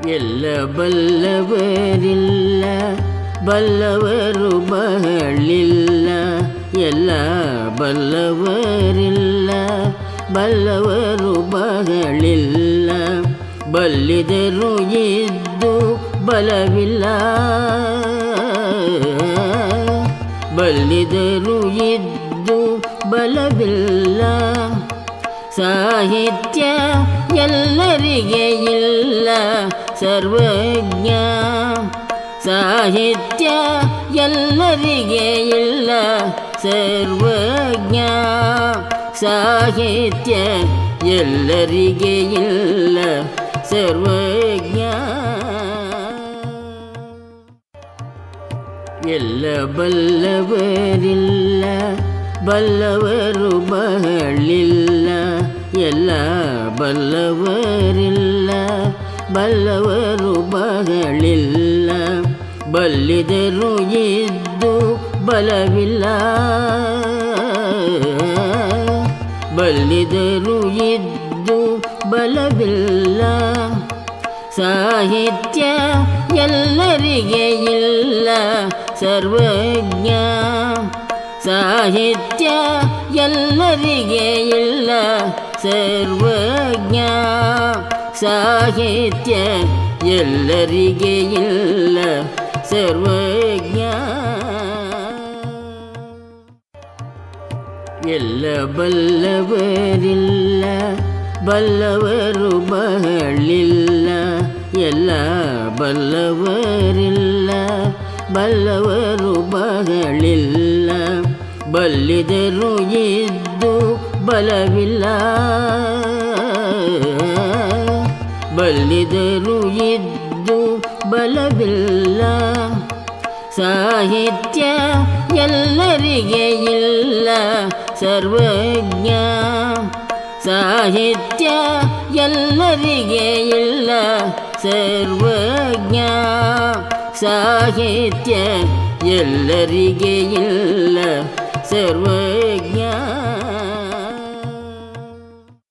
ಎಲ್ಲ ಬಲ್ಲವರಿಲ್ಲ ಬಲ್ಲವರು ಬಹಳಿಲ್ಲ ಎಲ್ಲ ಬಲ್ಲವರಿಲ್ಲ ಬಲ್ಲವರು ಬಹಳಿಲ್ಲ ಬಲ್ಲಿದರು ಇದ್ದು ಬಲವಿಲ್ಲ ಬಲ್ಲಿದರು ಇದ್ದು ಬಲವಿಲ್ಲ ಸಾಹಿತ್ಯ ಎಲ್ಲರಿಗೆ ಇಲ್ಲ ಸರ್ವಜ್ಞ ಸಾಹಿತ್ಯ ಎಲ್ಲರಿಗೆ ಇಲ್ಲ ಸರ್ವಜ್ಞ ಸಾಹಿತ್ಯ ಎಲ್ಲರಿಗೆ ಇಲ್ಲ ಸರ್ವಜ್ಞ ಎಲ್ಲ ಬಲ್ಲವರಿಲ್ಲ ಬಲ್ಲವರು ಬಹಳಿಲ್ಲ ಎಲ್ಲ ಬಲ್ಲವರಿಲ್ಲ ಬಲ್ಲವರು ಬಹಳಿಲ್ಲ ಬಲ್ಲಿದರು ಇದ್ದು ಬಲವಿಲ್ಲ ಬಲ್ಲಿದರು ಇದ್ದು ಬಲವಿಲ್ಲ ಸಾಹಿತ್ಯ ಎಲ್ಲರಿಗೆ ಇಲ್ಲ ಸರ್ವಜ್ಞ ಸಾಹಿತ್ಯ ಎಲ್ಲರಿಗೆ ಇಲ್ಲ ಸರ್ವಜ್ಞ ಸಾಹಿತ್ಯ ಎಲ್ಲರಿಗೆ ಇಲ್ಲ ಸರ್ವಜ್ಞ ಎಲ್ಲ ಬಲ್ಲವರಿಲ್ಲ ಬಲ್ಲವರು ಬಹಳಿಲ್ಲ ಎಲ್ಲ ಬಲ್ಲವರಿಲ್ಲ ಬಲ್ಲವರು ಬಹಳಿಲ್ಲ ಬಲ್ಲಿದರು ಇದ್ದು ಬಲವಿಲ್ಲ ಬಲ್ಲಿದರು ಇದ್ದು ಬಲವಿಲ್ಲ ಸಾಹಿತ್ಯ ಎಲ್ಲರಿಗೆ ಇಲ್ಲ ಸರ್ವಜ್ಞ ಸಾಹಿತ್ಯ ಎಲ್ಲರಿಗೆ ಇಲ್ಲ ಸರ್ವಜ್ಞ ಸಾಹಿತ್ಯ ಎಲ್ಲರಿಗೆ ಇಲ್ಲ ಸರ್ವಜ್ಞ